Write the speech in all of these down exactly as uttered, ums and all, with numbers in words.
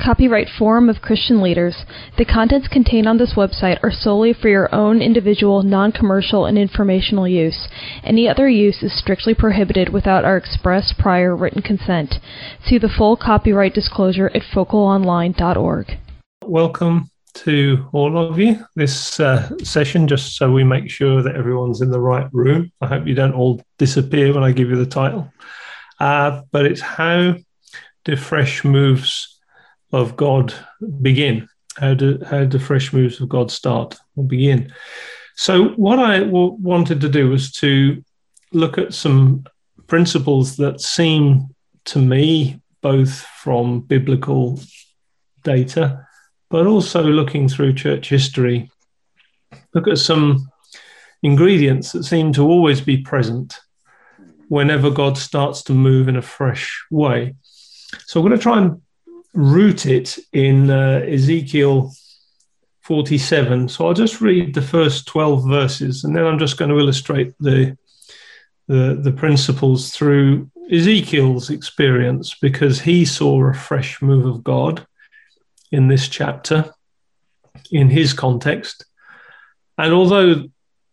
Copyright Forum of Christian Leaders. The contents contained on this website are solely for your own individual, non-commercial, and informational use. Any other use is strictly prohibited without our express prior written consent. See the full copyright disclosure at focal online dot org. Welcome to all of you. This uh, session, just so we make sure that everyone's in the right room. I hope you don't all disappear when I give you the title. Uh, but it's how do fresh moves of God begin? How do how do fresh moves of God start or begin? So what I w- wanted to do was to look at some principles that seem to me, both from biblical data, but also looking through church history, look at some ingredients that seem to always be present whenever God starts to move in a fresh way. So I'm going to try and root it in uh, Ezekiel forty-seven. So I'll just read the first twelve verses, and then I'm just going to illustrate the, the, the principles through Ezekiel's experience, because he saw a fresh move of God in this chapter, in his context. And although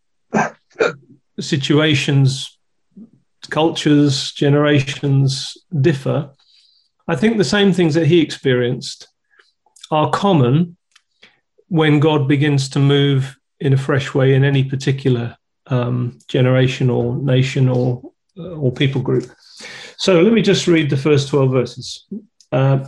situations, cultures, generations differ, I think the same things that he experienced are common when God begins to move in a fresh way in any particular um, generation or nation or, or people group. So let me just read the first twelve verses. Uh,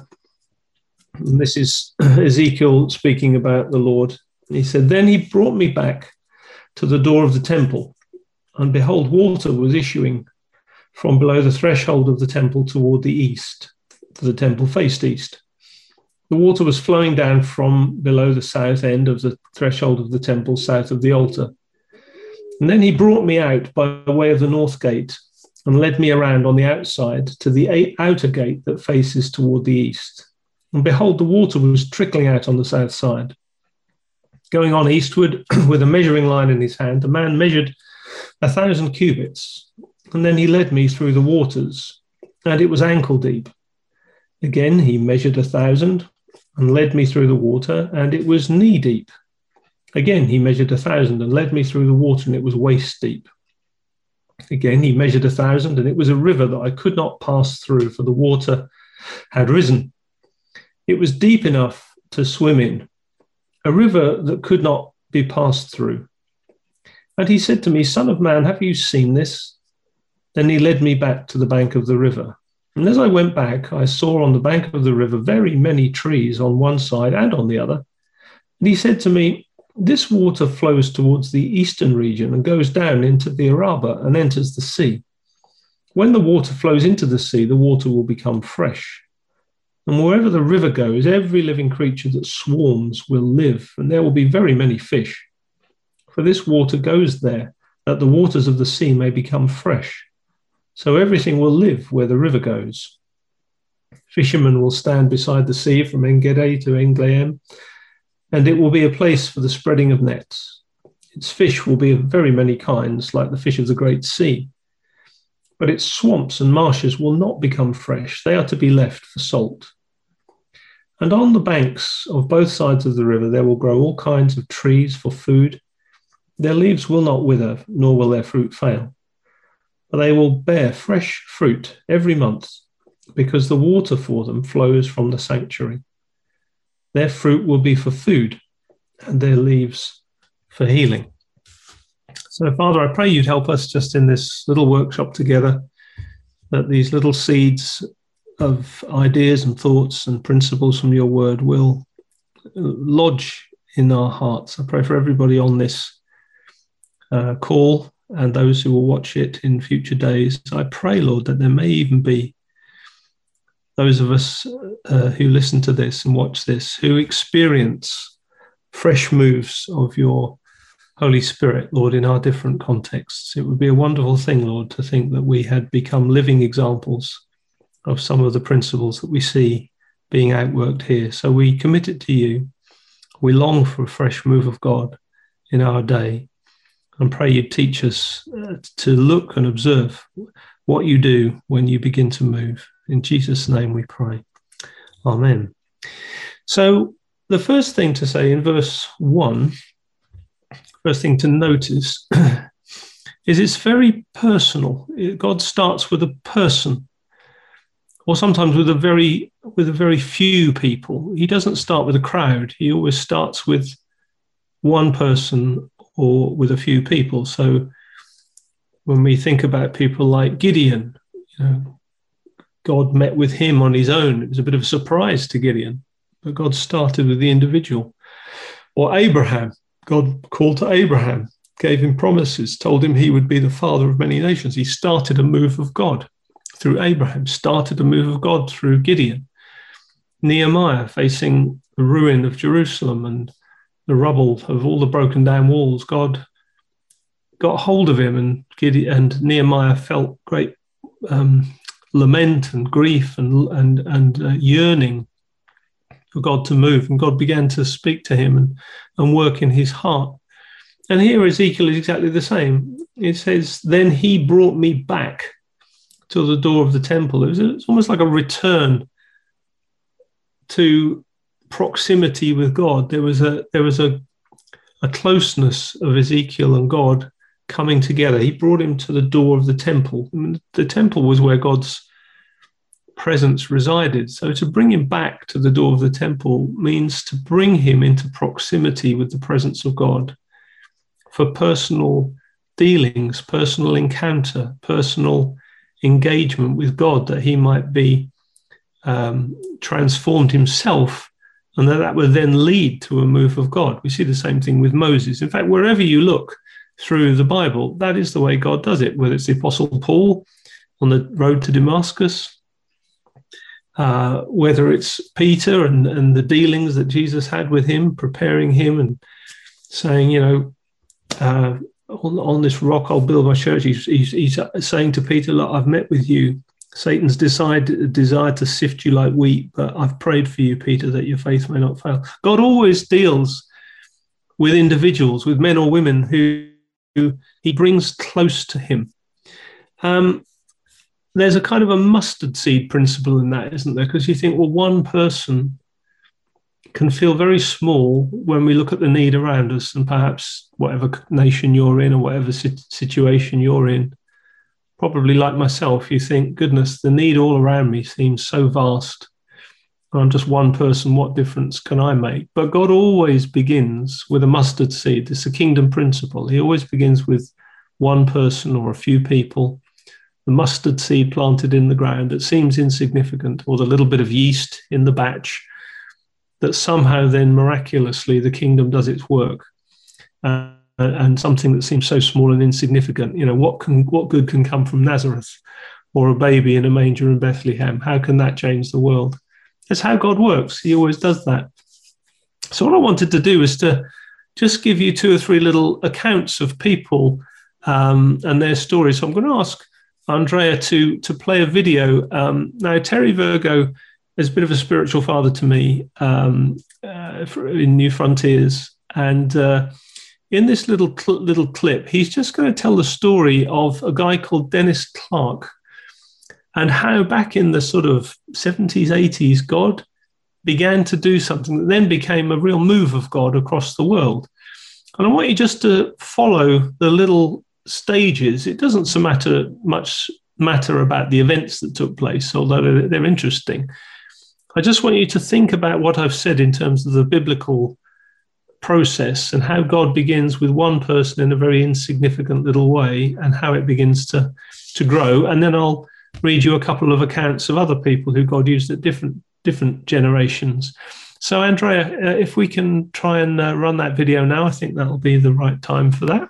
this is Ezekiel speaking about the Lord. He said, "Then he brought me back to the door of the temple, and behold, water was issuing from below the threshold of the temple toward the east. For the temple faced east. The water was flowing down from below the south end of the threshold of the temple, south of the altar. And then he brought me out by way of the north gate and led me around on the outside to the outer gate that faces toward the east. And behold, the water was trickling out on the south side. Going on eastward with a measuring line in his hand, the man measured a thousand cubits. And then he led me through the waters, and it was ankle deep. Again, he measured a thousand and led me through the water, and it was knee deep. Again, he measured a thousand and led me through the water, and it was waist deep. Again, he measured a thousand, and it was a river that I could not pass through, for the water had risen. It was deep enough to swim in, a river that could not be passed through. And he said to me, 'Son of man, have you seen this?' Then he led me back to the bank of the river. And as I went back, I saw on the bank of the river very many trees on one side and on the other. And he said to me, 'This water flows towards the eastern region and goes down into the Araba and enters the sea. When the water flows into the sea, the water will become fresh. And wherever the river goes, every living creature that swarms will live, and there will be very many fish. For this water goes there, that the waters of the sea may become fresh. So everything will live where the river goes. Fishermen will stand beside the sea from En-gedi to En-gleim, and it will be a place for the spreading of nets. Its fish will be of very many kinds, like the fish of the great sea. But its swamps and marshes will not become fresh. They are to be left for salt. And on the banks of both sides of the river there will grow all kinds of trees for food. Their leaves will not wither, nor will their fruit fail. But they will bear fresh fruit every month, because the water for them flows from the sanctuary. Their fruit will be for food, and their leaves for healing.'" So, Father, I pray you'd help us just in this little workshop together, that these little seeds of ideas and thoughts and principles from your word will lodge in our hearts. I pray for everybody on this uh, call, and those who will watch it in future days. I pray, Lord, that there may even be those of us uh, who listen to this and watch this, who experience fresh moves of your Holy Spirit, Lord, in our different contexts. It would be a wonderful thing, Lord, to think that we had become living examples of some of the principles that we see being outworked here. So we commit it to you. We long for a fresh move of God in our day, and pray you teach us uh, to look and observe what you do when you begin to move. In Jesus' name we pray. Amen. So the first thing to say in verse one, first thing to notice is it's very personal. God starts with a person, or sometimes with a very with a very few people. He doesn't start with a crowd. He always starts with one person or with a few people. So when we think about people like Gideon, you know, God met with him on his own. It was a bit of a surprise to Gideon, but God started with the individual. Or Abraham, God called to Abraham, gave him promises, told him he would be the father of many nations. He started a move of God through Abraham, started a move of God through Gideon. Nehemiah, facing the ruin of Jerusalem and the rubble of all the broken down walls, God got hold of him, and Gideon and Nehemiah felt great um, lament and grief and and and uh, yearning for God to move, and God began to speak to him and and work in his heart. And here Ezekiel is exactly the same. It says, "Then he brought me back to the door of the temple." It was, it's almost like a return to proximity with God. There was a there was a a closeness of Ezekiel and God coming together. He brought him to the door of the temple. I mean, the temple was where God's presence resided. So to bring him back to the door of the temple means to bring him into proximity with the presence of God for personal dealings, personal encounter, personal engagement with God, that he might be um, transformed himself, and that that would then lead to a move of God. We see the same thing with Moses. In fact, wherever you look through the Bible, that is the way God does it, whether it's the Apostle Paul on the road to Damascus, uh, whether it's Peter and, and the dealings that Jesus had with him, preparing him and saying, you know, uh, on, on this rock I'll build my church. He's, he's, he's saying to Peter, look, I've met with you. Satan's decided, desired to sift you like wheat, but I've prayed for you, Peter, that your faith may not fail. God always deals with individuals, with men or women who, who he brings close to him. Um, there's a kind of a mustard seed principle in that, isn't there? Because you think, well, one person can feel very small when we look at the need around us, and perhaps whatever nation you're in or whatever situation you're in, probably like myself, you think, goodness, the need all around me seems so vast. I'm just one person, what difference can I make? But God always begins with a mustard seed. It's a kingdom principle. He always begins with one person or a few people. The mustard seed planted in the ground that seems insignificant, or the little bit of yeast in the batch, that somehow then miraculously the kingdom does its work. Uh, and something that seems so small and insignificant, you know, what can what good can come from Nazareth, or a baby in a manger in Bethlehem? How can that change the world? That's how God works. He always does that. So what I wanted to do is to just give you two or three little accounts of people um, and their stories. So I'm going to ask Andrea to to play a video. Um, now, Terry Virgo is a bit of a spiritual father to me um, uh, in New Frontiers, and uh, in this little cl- little clip, he's just going to tell the story of a guy called Dennis Clark, and how back in the sort of seventies, eighties, God began to do something that then became a real move of God across the world. And I want you just to follow the little stages. It doesn't so matter much matter about the events that took place, although they're, they're interesting. I just want you to think about what I've said in terms of the biblical process, and how God begins with one person in a very insignificant little way, and how it begins to, to grow. And then I'll read you a couple of accounts of other people who God used at different different generations. So, Andrea, uh, if we can try and uh, run that video now, I think that'll be the right time for that.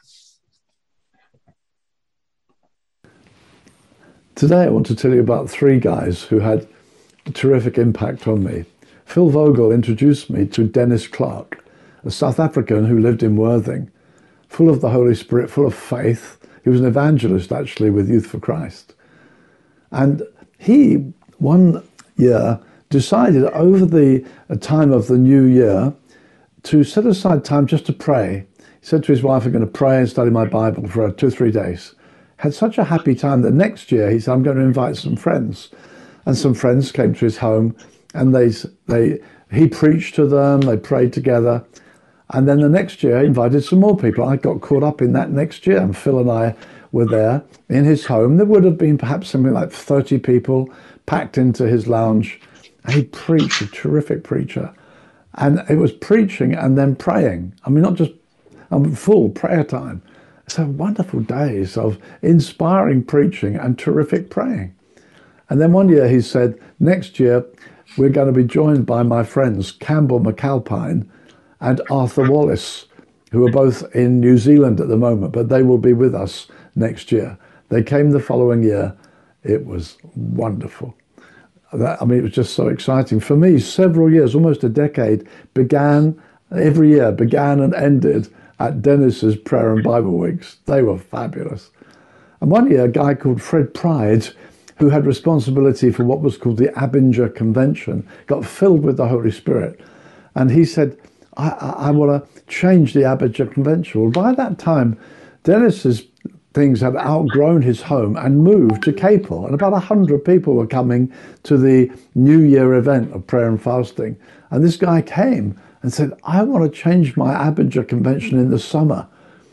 Today I want to tell you about three guys who had a terrific impact on me. Phil Vogel introduced me to Dennis Clark, a South African who lived in Worthing, full of the Holy Spirit, full of faith. He was an evangelist, actually, with Youth for Christ. And he, one year, decided over the time of the new year to set aside time just to pray. He said to his wife, I'm going to pray and study my Bible for two or three days. Had such a happy time that next year he said, I'm going to invite some friends. And some friends came to his home, And they, they, he preached to them, they prayed together. And then the next year, he invited some more people. I got caught up in that next year, and Phil and I were there in his home. There would have been perhaps something like thirty people packed into his lounge. And he preached, a terrific preacher. And it was preaching and then praying. I mean, not just um, full prayer time. So wonderful days of inspiring preaching and terrific praying. And then one year he said, next year, we're going to be joined by my friends, Campbell McAlpine and Arthur Wallace, who are both in New Zealand at the moment, but they will be with us next year. They came the following year. It was wonderful. That, I mean, it was just so exciting. For me, several years, almost a decade, began, every year, began and ended at Dennis's Prayer and Bible Weeks. They were fabulous. And one year, a guy called Fred Pride, who had responsibility for what was called the Abinger Convention, got filled with the Holy Spirit. And he said, I, I, I want to change the Abinger Convention. Well, by that time, Dennis's things had outgrown his home and moved to Capel. And about one hundred people were coming to the New Year event of prayer and fasting. And this guy came and said, I want to change my Abinger Convention in the summer.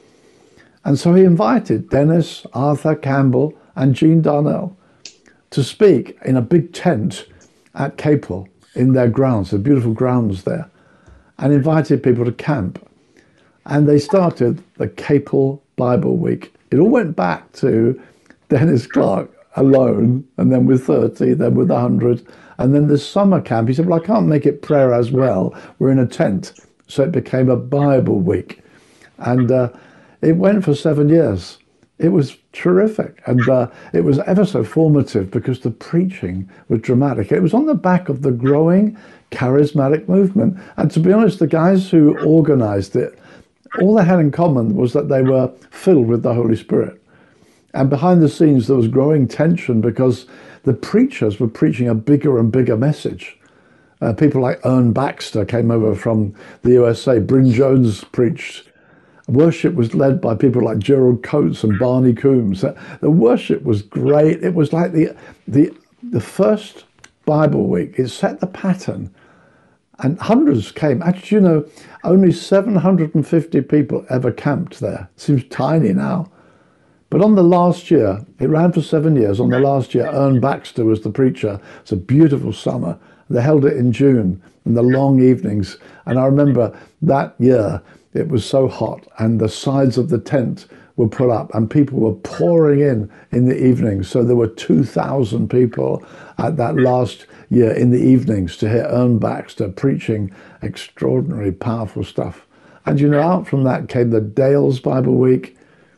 And so he invited Dennis, Arthur, Campbell, and Jean Darnell to speak in a big tent at Capel in their grounds, the beautiful grounds there, and invited people to camp. And they started the Capel Bible Week. It all went back to Dennis Clark alone, and then with thirty, then with one hundred. And then this summer camp, he said, well, I can't make it prayer as well. We're in a tent. So it became a Bible week. And uh, it went for seven years. It was terrific. And uh, it was ever so formative because the preaching was dramatic. It was on the back of the growing charismatic movement. And to be honest, the guys who organized it, all they had in common was that they were filled with the Holy Spirit. And behind the scenes, there was growing tension because the preachers were preaching a bigger and bigger message. Uh, people like Ern Baxter came over from the U S A. Bryn Jones preached. Worship was led by people like Gerald Coates and Barney Coombs. The worship was great. It was like the, the, the first Bible week. It set the pattern. And hundreds came. Actually, you know, only seven hundred fifty people ever camped there. Seems tiny now. But on the last year, it ran for seven years. On the last year, Ern Baxter was the preacher. It's a beautiful summer. They held it in June in the long evenings. And I remember that year, it was so hot and the sides of the tent were put up and people were pouring in in the evenings. So there were two thousand people at that last year in the evenings to hear Ern Baxter preaching extraordinary, powerful stuff. And, you know, out from that came the Dales Bible Week,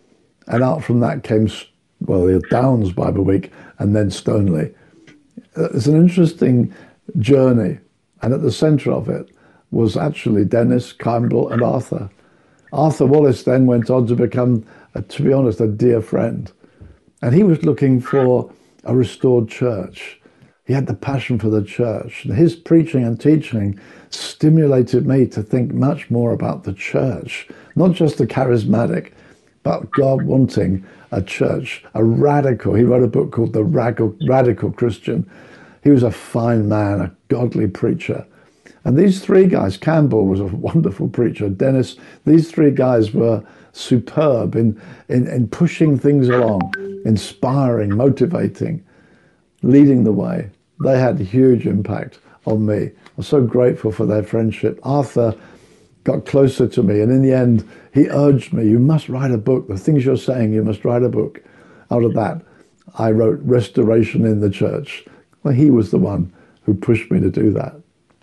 and out from that came, well, the Downs Bible Week, and then Stoneleigh. It's an interesting journey, and at the center of it was actually Dennis, Campbell, and Arthur. Arthur Wallace then went on to become, uh, to be honest, a dear friend. And he was looking for a restored church. He had the passion for the church. And his preaching and teaching stimulated me to think much more about the church, not just the charismatic, but God wanting a church, a radical. He wrote a book called The Radical, Radical Christian. He was a fine man, a godly preacher. And these three guys, Campbell was a wonderful preacher, Dennis, these three guys were superb in, in, in pushing things along, inspiring, motivating, leading the way. They had a huge impact on me. I'm so grateful for their friendship. Arthur got closer to me, and in the end, he urged me, you must write a book. The things you're saying, you must write a book. Out of that, I wrote Restoration in the Church. Well, he was the one who pushed me to do that.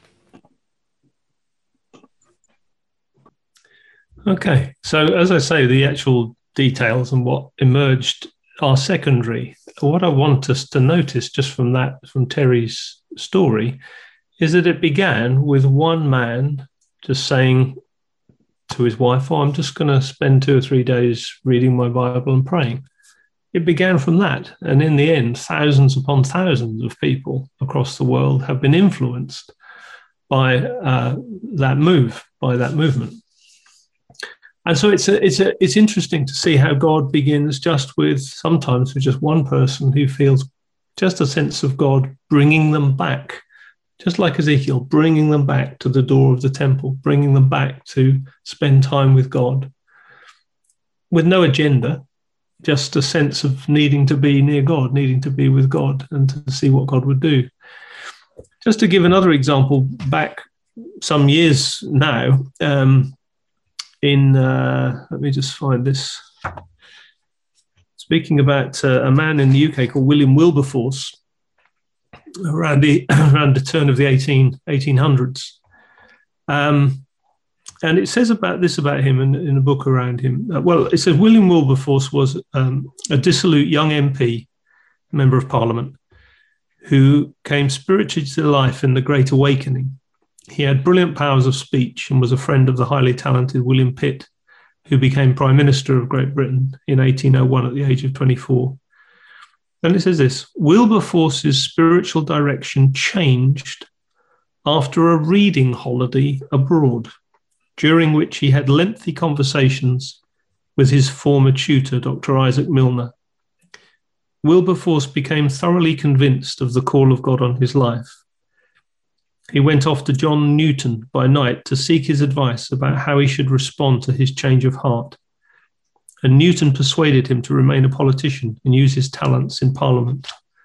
Okay, so as I say, the actual details and what emerged are secondary. What I want us to notice just from that, from Terry's story, is that it began with one man just saying to his wife, oh, I'm just going to spend two or three days reading my Bible and praying. It began from that. And in the end, thousands upon thousands of people across the world have been influenced by uh, that move, by that movement. And so it's a, it's a, it's interesting to see how God begins just with, sometimes with just one person who feels just a sense of God bringing them back just like Ezekiel, bringing them back to the door of the temple, bringing them back to spend time with God, with no agenda, just a sense of needing to be near God, needing to be with God and to see what God would do. Just to give another example, back some years now, um, in, uh, let me just find this, speaking about uh, a man in the U K called William Wilberforce, around the, around the turn of the eighteen hundreds. Um, and it says about this about him in, in a book around him. Uh, well, it says William Wilberforce was um, a dissolute young M P, Member of Parliament, who came spiritually to life in the Great Awakening. He had brilliant powers of speech and was a friend of the highly talented William Pitt, who became Prime Minister of Great Britain in eighteen oh one at the age of twenty-four. And it says this: Wilberforce's spiritual direction changed after a reading holiday abroad, during which he had lengthy conversations with his former tutor, Doctor Isaac Milner. Wilberforce became thoroughly convinced of the call of God on his life. He went off to John Newton by night to seek his advice about how he should respond to his change of heart. And Newton persuaded him to remain a politician and use his talents in Parliament.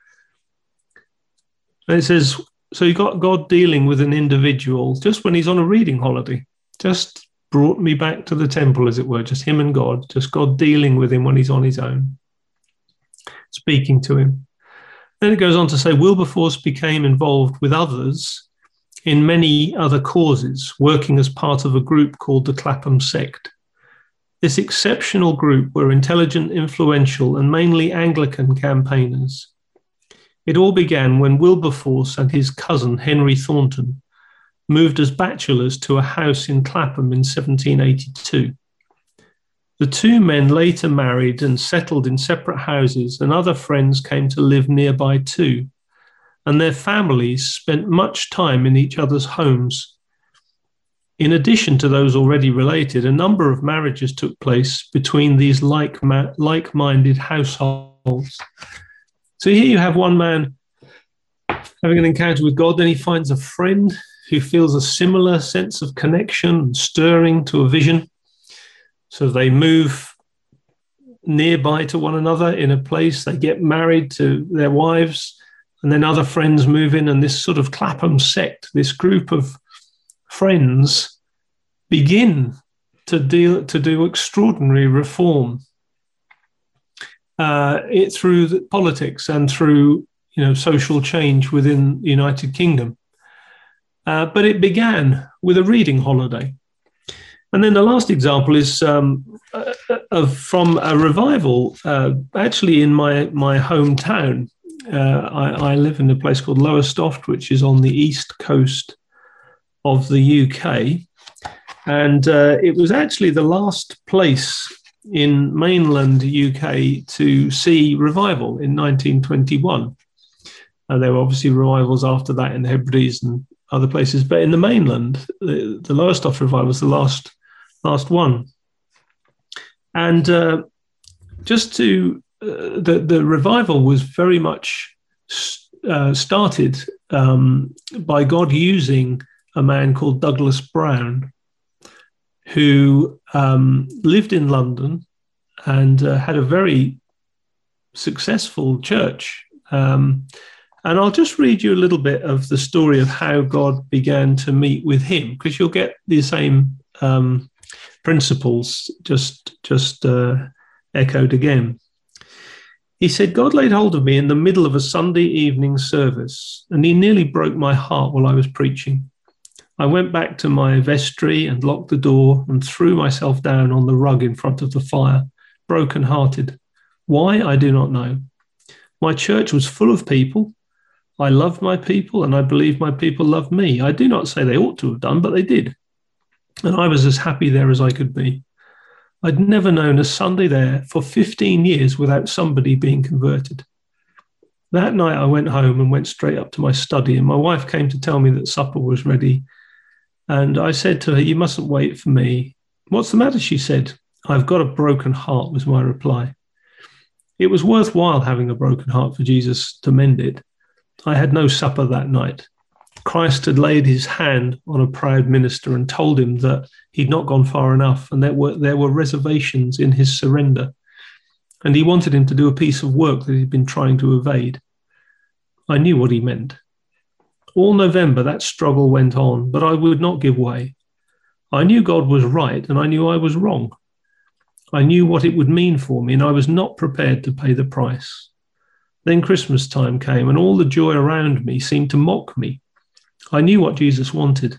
And it says, so you got God dealing with an individual just when he's on a reading holiday, just brought me back to the temple, as it were, just him and God, just God dealing with him when he's on his own, speaking to him. Then it goes on to say, Wilberforce became involved with others in many other causes, working as part of a group called the Clapham Sect. This exceptional group were intelligent, influential, and mainly Anglican campaigners. It all began when Wilberforce and his cousin, Henry Thornton, moved as bachelors to a house in Clapham in seventeen eighty-two. The two men later married and settled in separate houses, and other friends came to live nearby too, and their families spent much time in each other's homes. In addition to those already related, a number of marriages took place between these like like-minded households. So here you have one man having an encounter with God, then he finds a friend who feels a similar sense of connection and stirring to a vision. So they move nearby to one another in a place, they get married to their wives, and then other friends move in, and this sort of Clapham sect, this group of friends, begin to deal to do extraordinary reform uh, it through the politics and through you know social change within the United Kingdom. Uh, but it began with a reading holiday, and then the last example is um, uh, of from a revival uh, actually in my my hometown. Uh, I, I live in a place called Lowestoft, which is on the east coast of the U K, and uh, it was actually the last place in mainland U K to see revival in nineteen twenty-one. Uh, there were obviously revivals after that in the Hebrides and other places, but in the mainland, the, the Lowestoft revival was the last last one. And uh, just to uh, the the revival was very much uh, started um, by God using a man called Douglas Brown, who um, lived in London and uh, had a very successful church. Um, and I'll just read you a little bit of the story of how God began to meet with him, because you'll get the same um, principles just, just uh, echoed again. He said, God laid hold of me in the middle of a Sunday evening service, and he nearly broke my heart while I was preaching. I went back to my vestry and locked the door and threw myself down on the rug in front of the fire, broken-hearted. Why, I do not know. My church was full of people. I loved my people, and I believe my people loved me. I do not say they ought to have done, but they did. And I was as happy there as I could be. I'd never known a Sunday there for fifteen years without somebody being converted. That night I went home and went straight up to my study, and my wife came to tell me that supper was ready. And I said to her, you mustn't wait for me. What's the matter? She said. I've got a broken heart, was my reply. It was worthwhile having a broken heart for Jesus to mend it. I had no supper that night. Christ had laid his hand on a proud minister and told him that he'd not gone far enough, and there were there were reservations in his surrender. And he wanted him to do a piece of work that he'd been trying to evade. I knew what he meant. All November, that struggle went on, but I would not give way. I knew God was right, and I knew I was wrong. I knew what it would mean for me, and I was not prepared to pay the price. Then Christmas time came, and all the joy around me seemed to mock me. I knew what Jesus wanted.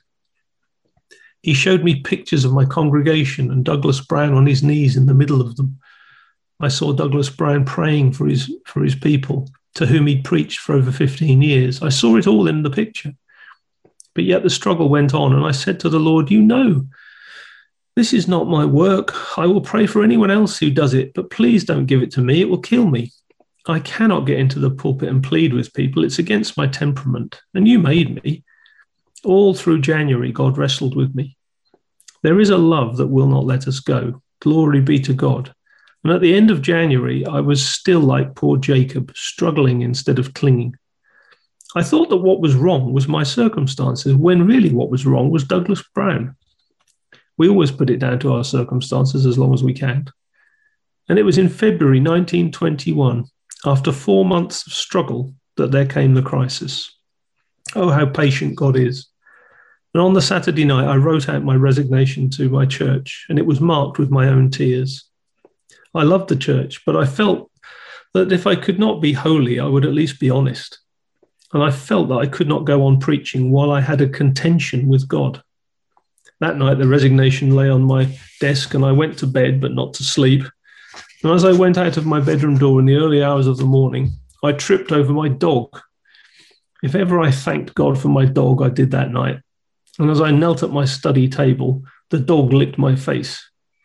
He showed me pictures of my congregation and Douglas Brown on his knees in the middle of them. I saw Douglas Brown praying for his for his people, to whom he'd preached for over fifteen years. I saw it all in the picture. But yet the struggle went on, and I said to the Lord, you know, this is not my work. I will pray for anyone else who does it, but please don't give it to me. It will kill me. I cannot get into the pulpit and plead with people. It's against my temperament, and you made me. All through January, God wrestled with me. There is a love that will not let us go. Glory be to God. And at the end of January, I was still like poor Jacob, struggling instead of clinging. I thought that what was wrong was my circumstances, when really what was wrong was Douglas Brown. We always put it down to our circumstances as long as we can. And it was in February nineteen twenty-one, after four months of struggle, that there came the crisis. Oh, how patient God is. And on the Saturday night, I wrote out my resignation to my church, and it was marked with my own tears. I loved the church, but I felt that if I could not be holy, I would at least be honest. And I felt that I could not go on preaching while I had a contention with God. That night, the resignation lay on my desk, and I went to bed, but not to sleep. And as I went out of my bedroom door in the early hours of the morning, I tripped over my dog. If ever I thanked God for my dog, I did that night. And as I knelt at my study table, the dog licked my face.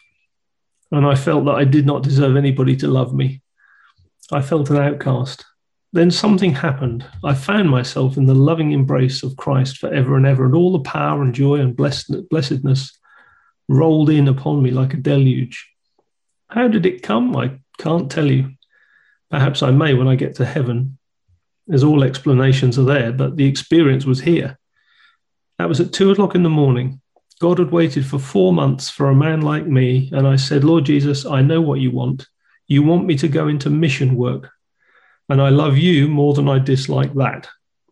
And I felt that I did not deserve anybody to love me. I felt an outcast. Then something happened. I found myself in the loving embrace of Christ forever and ever, and all the power and joy and blessedness rolled in upon me like a deluge. How did it come? I can't tell you. Perhaps I may when I get to heaven, as all explanations are there, but the experience was here. That was at two o'clock in the morning. God had waited for four months for a man like me, and I said, Lord Jesus, I know what you want. You want me to go into mission work, and I love you more than I dislike that.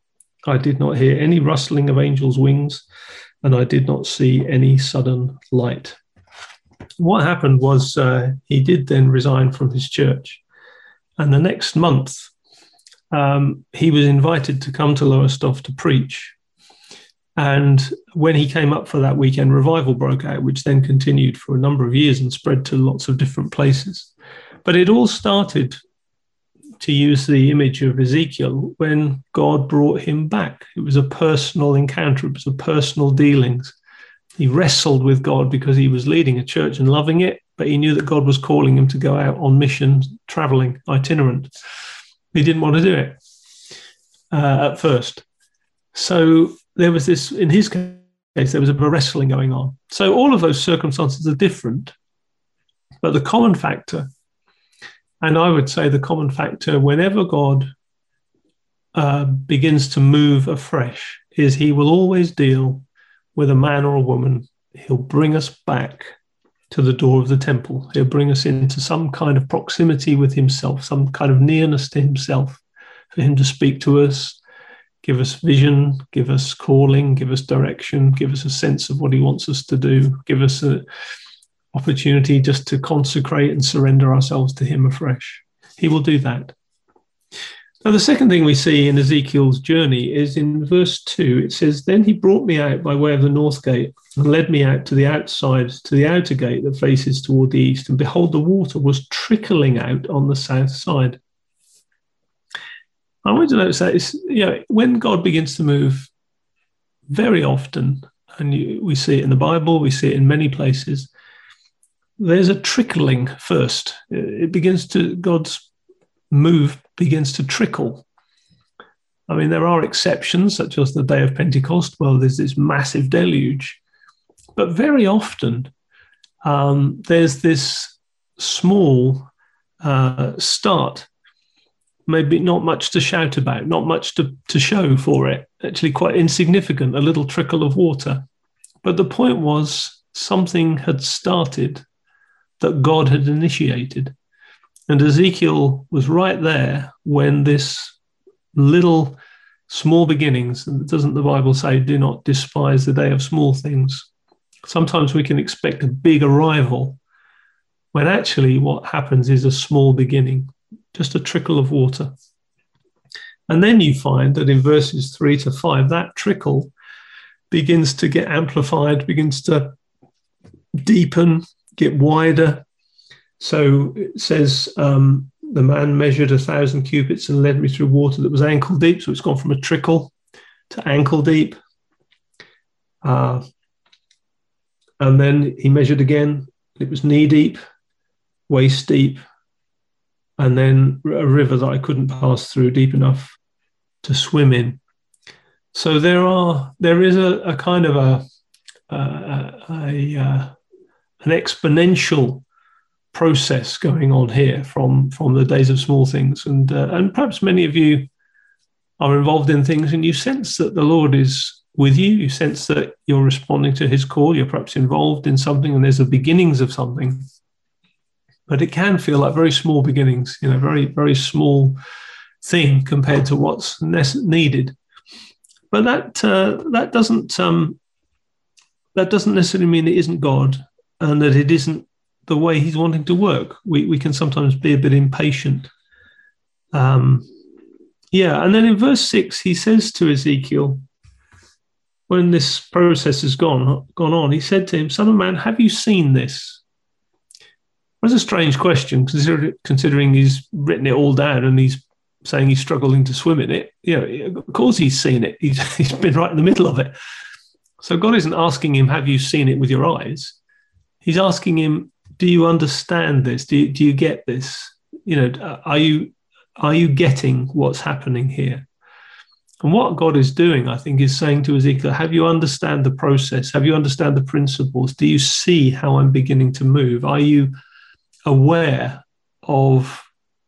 I did not hear any rustling of angels' wings, and I did not see any sudden light. What happened was uh, he did then resign from his church, and the next month um, he was invited to come to Lowestoft to preach. And when he came up for that weekend, revival broke out, which then continued for a number of years and spread to lots of different places. But it all started, to use the image of Ezekiel, when God brought him back. It was a personal encounter. It was a personal dealings. He wrestled with God because he was leading a church and loving it, but he knew that God was calling him to go out on mission, traveling, itinerant. He didn't want to do it uh, at first. So there was this, in his case, there was a wrestling going on. So all of those circumstances are different, but the common factor, and I would say the common factor whenever God uh, begins to move afresh, is he will always deal with a man or a woman. He'll bring us back to the door of the temple. He'll bring us into some kind of proximity with himself, some kind of nearness to himself, for him to speak to us, give us vision, give us calling, give us direction, give us a sense of what he wants us to do, give us an opportunity just to consecrate and surrender ourselves to him afresh. He will do that. Now, the second thing we see in Ezekiel's journey is in verse two. It says, then he brought me out by way of the north gate and led me out to the outside, to the outer gate that faces toward the east. And behold, the water was trickling out on the south side. I want you to notice that it's, you know, when God begins to move, very often, and you, we see it in the Bible, we see it in many places, there's a trickling first. It begins to, God's move begins to trickle. I mean, there are exceptions, such as the day of Pentecost. Well, there's this massive deluge. But very often, um, there's this small uh, start. maybe not much to shout about, not much to, to show for it, actually quite insignificant, a little trickle of water. But the point was something had started that God had initiated. And Ezekiel was right there when this little small beginnings, and doesn't the Bible say, do not despise the day of small things? Sometimes we can expect a big arrival when actually what happens is a small beginning, just a trickle of water. And then you find that in verses three to five, that trickle begins to get amplified, begins to deepen, get wider. So it says, um, the man measured a thousand cubits and led me through water that was ankle deep. So it's gone from a trickle to ankle deep. Uh, and then he measured again. It was knee deep, waist deep, and then a river that I couldn't pass through deep enough to swim in. So there are there is a, a kind of a, a, a, a an exponential process going on here from, from the days of small things. And, uh, and perhaps many of you are involved in things and you sense that the Lord is with you. You sense that you're responding to his call. You're perhaps involved in something and there's the beginnings of something. But it can feel like very small beginnings, you know, very, very small thing compared to what's needed. But that uh, that doesn't um, that doesn't necessarily mean it isn't God and that it isn't the way he's wanting to work. We we can sometimes be a bit impatient. Um, yeah, and then in verse six, he says to Ezekiel, when this process has gone gone on, he said to him, "Son of man, have you seen this?" That's a strange question, considering, considering he's written it all down and he's saying he's struggling to swim in it. You know, of course he's seen it. He's, he's been right in the middle of it. So God isn't asking him, have you seen it with your eyes? He's asking him, do you understand this? Do you, do you get this? You know, are you are you getting what's happening here? And what God is doing, I think, is saying to Ezekiel, have you understand the process? Have you understand the principles? Do you see how I'm beginning to move? Are you aware of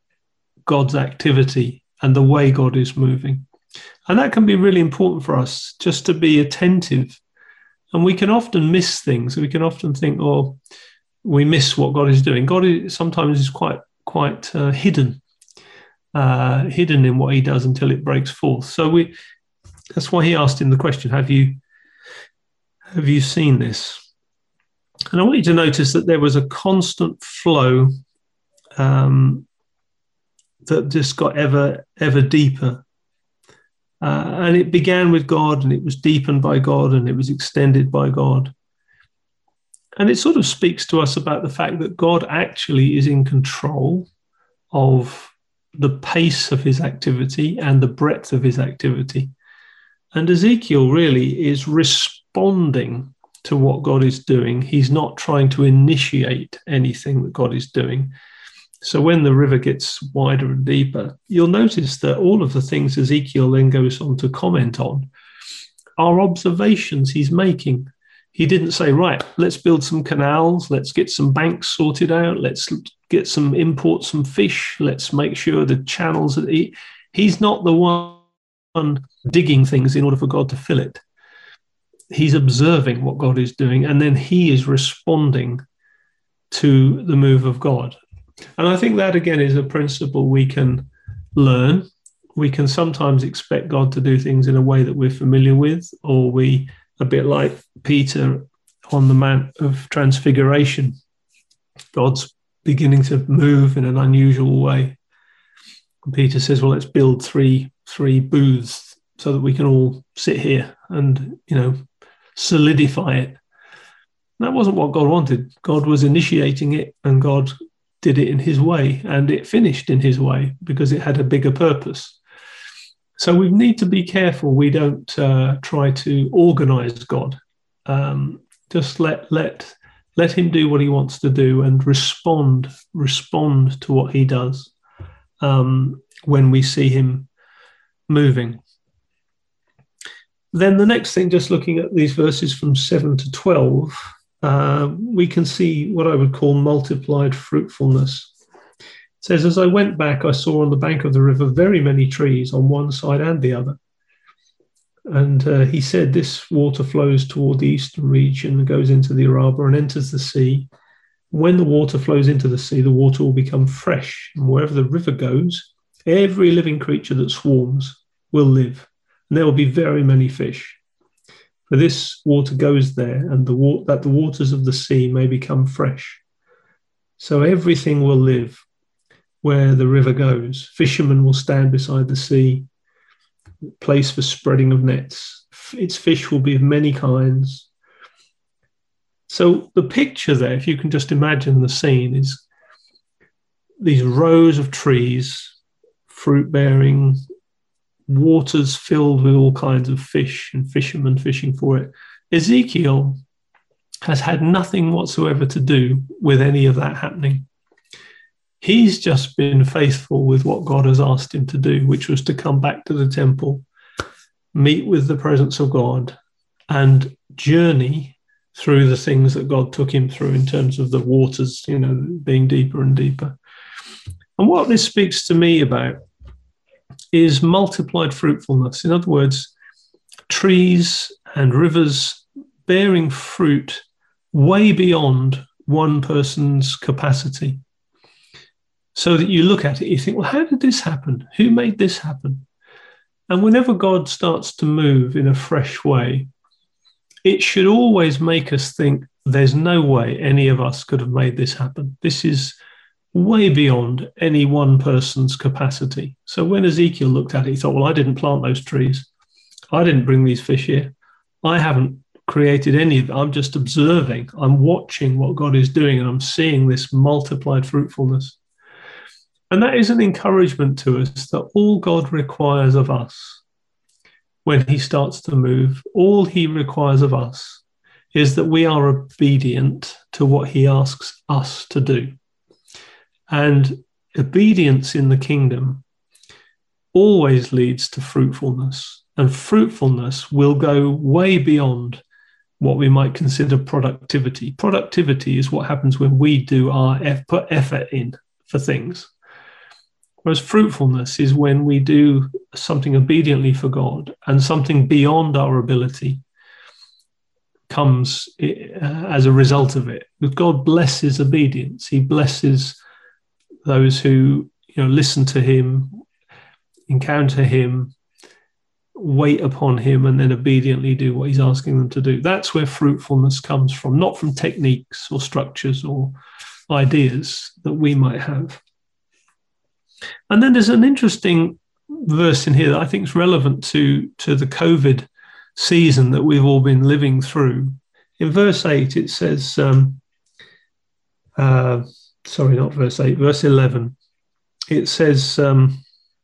God's activity and the way God is moving? And that can be really important for us, just to be attentive. And we can often miss things. We can often think, oh, we miss what God is doing. God is, sometimes is quite quite uh, hidden, uh, hidden in what he does until it breaks forth. So we that's why he asked him the question, have you, have you seen this? And I want you to notice that there was a constant flow um, that just got ever, ever deeper. Uh, and it began with God, and it was deepened by God, and it was extended by God. And it sort of speaks to us about the fact that God actually is in control of the pace of his activity and the breadth of his activity. And Ezekiel really is responding to what God is doing. He's not trying to initiate anything that God is doing. So when the river gets wider and deeper, you'll notice that all of the things Ezekiel then goes on to comment on are observations he's making. He didn't say, right, let's build some canals, let's get some banks sorted out, let's get some, import some fish, let's make sure the channels, that he, he's not the one digging things in order for God to fill it. He's observing what God is doing, and then he is responding to the move of God. And I think that, again, is a principle we can learn. We can sometimes expect God to do things in a way that we're familiar with, or we, a bit like Peter on the Mount of Transfiguration, God's beginning to move in an unusual way. And Peter says, well, let's build three, three booths so that we can all sit here and, you know, solidify it. That wasn't what God wanted. God was initiating it, and God did it in his way, and it finished in his way because it had a bigger purpose. So we need to be careful we don't uh, try to organize God. Um, just let let let him do what he wants to do and respond respond to what he does um, when we see him moving. Then the next thing, just looking at these verses from seven to twelve, uh, we can see what I would call multiplied fruitfulness. says, as I went back, I saw on the bank of the river very many trees on one side and the other. And uh, he said, this water flows toward the eastern region and goes into the Araba and enters the sea. When the water flows into the sea, the water will become fresh. And wherever the river goes, every living creature that swarms will live. And there will be very many fish. For this water goes there, and the wa- that the waters of the sea may become fresh. So everything will live where the river goes. Fishermen will stand beside the sea, place for spreading of nets. Its fish will be of many kinds. So the picture there, if you can just imagine the scene, is these rows of trees, fruit-bearing, waters filled with all kinds of fish and fishermen fishing for it. Ezekiel has had nothing whatsoever to do with any of that happening. He's just been faithful with what God has asked him to do, which was to come back to the temple, meet with the presence of God, and journey through the things that God took him through in terms of the waters, you know, being deeper and deeper. And what this speaks to me about is multiplied fruitfulness. In other words, trees and rivers bearing fruit way beyond one person's capacity. So that you look at it, you think, well, how did this happen? Who made this happen? And whenever God starts to move in a fresh way, it should always make us think there's no way any of us could have made this happen. This is way beyond any one person's capacity. So when Ezekiel looked at it, he thought, well, I didn't plant those trees. I didn't bring these fish here. I haven't created any of it. I'm just observing. I'm watching what God is doing, and I'm seeing this multiplied fruitfulness. And that is an encouragement to us that all God requires of us when he starts to move, all he requires of us is that we are obedient to what he asks us to do. And obedience in the kingdom always leads to fruitfulness, and fruitfulness will go way beyond what we might consider productivity. Productivity is what happens when we do our put effort in for things. Whereas fruitfulness is when we do something obediently for God and something beyond our ability comes as a result of it. But God blesses obedience. He blesses those who, you know, listen to him, encounter him, wait upon him, and then obediently do what he's asking them to do. That's where fruitfulness comes from, not from techniques or structures or ideas that we might have. And then there's an interesting verse in here that I think is relevant to, to the COVID season that we've all been living through. In verse eight, it says, um, uh, sorry, not verse eight, verse eleven. It says, um,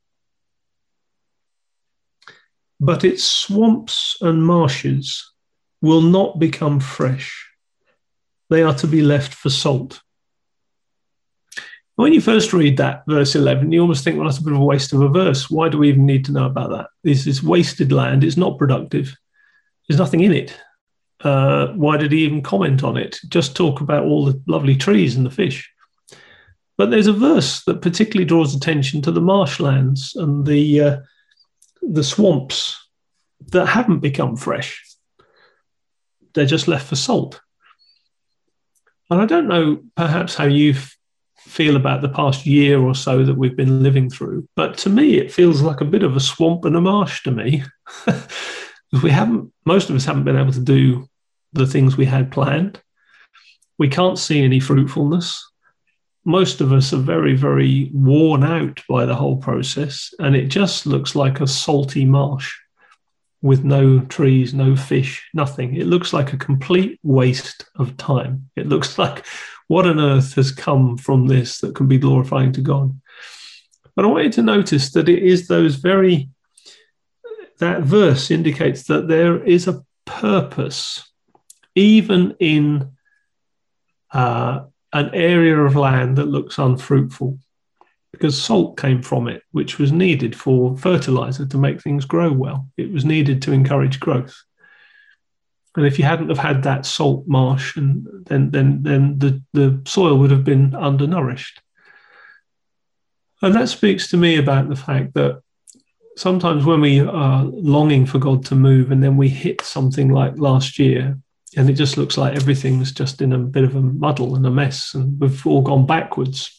but its swamps and marshes will not become fresh. They are to be left for salt. When you first read that, verse eleven, you almost think, well, that's a bit of a waste of a verse. Why do we even need to know about that? This is wasted land. It's not productive. There's nothing in it. Uh, why did he even comment on it? Just talk about all the lovely trees and the fish. But there's a verse that particularly draws attention to the marshlands and the uh, the swamps that haven't become fresh. They're just left for salt. And I don't know perhaps how you feel about the past year or so that we've been living through, but to me it feels like a bit of a swamp and a marsh to me. we haven't, most of us haven't been able to do the things we had planned. We can't see any fruitfulness. Most of us are very, very worn out by the whole process, and it just looks like a salty marsh with no trees, no fish, nothing. It looks like a complete waste of time. It looks like what on earth has come from this that can be glorifying to God? But I want you to notice that it is those very, that verse indicates that there is a purpose, even in uh, an area of land that looks unfruitful, because salt came from it, which was needed for fertilizer to make things grow well. It was needed to encourage growth. And if you hadn't have had that salt marsh, and then then then the, the soil would have been undernourished. And that speaks to me about the fact that sometimes when we are longing for God to move and then we hit something like last year, and it just looks like everything's just in a bit of a muddle and a mess, and we've all gone backwards.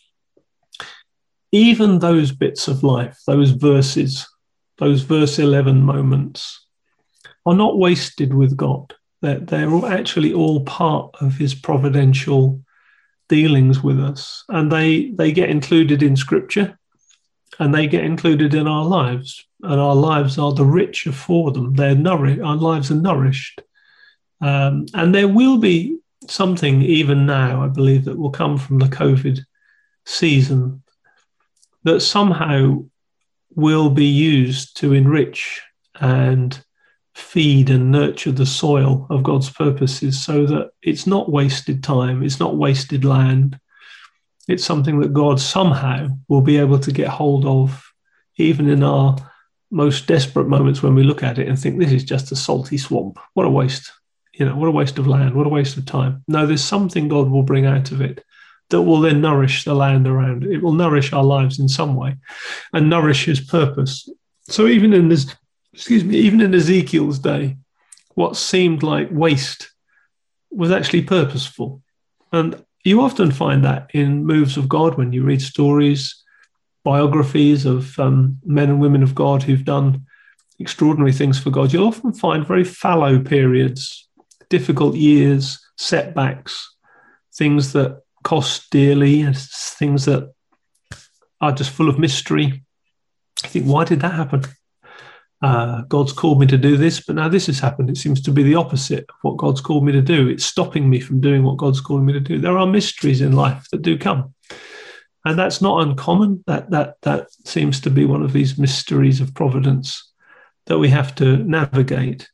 Even those bits of life, those verses, those verse eleven moments, are not wasted with God. They're, they're actually all part of his providential dealings with us. And they, they get included in Scripture, and they get included in our lives. And our lives are the richer for them. They're nourished. Our lives are nourished. Um, and there will be something even now, I believe, that will come from the COVID season that somehow will be used to enrich and feed and nurture the soil of God's purposes, so that it's not wasted time, it's not wasted land. It's something that God somehow will be able to get hold of, even in our most desperate moments when we look at it and think, this is just a salty swamp. What a waste. You know, what a waste of land, what a waste of time. No, there's something God will bring out of it that will then nourish the land around it. It will nourish our lives in some way and nourish his purpose. So even in this, excuse me, even in Ezekiel's day, what seemed like waste was actually purposeful. And you often find that in moves of God when you read stories, biographies of um, men and women of God who've done extraordinary things for God. You'll often find very fallow periods, difficult years, setbacks, things that cost dearly, things that are just full of mystery. I think, why did that happen? Uh, God's called me to do this, but now this has happened. It seems to be the opposite of what God's called me to do. It's stopping me from doing what God's called me to do. There are mysteries in life that do come. And that's not uncommon. That, that, that seems to be one of these mysteries of providence that we have to navigate.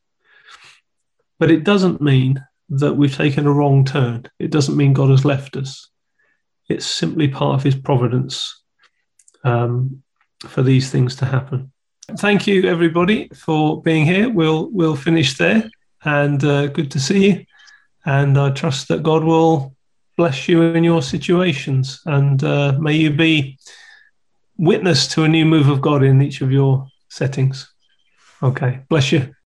But it doesn't mean that we've taken a wrong turn. It doesn't mean God has left us. It's simply part of his providence um, for these things to happen. Thank you, everybody, for being here. We'll we'll finish there, and uh, good to see you. And I trust that God will bless you in your situations, and uh, may you be witness to a new move of God in each of your settings. Okay, bless you.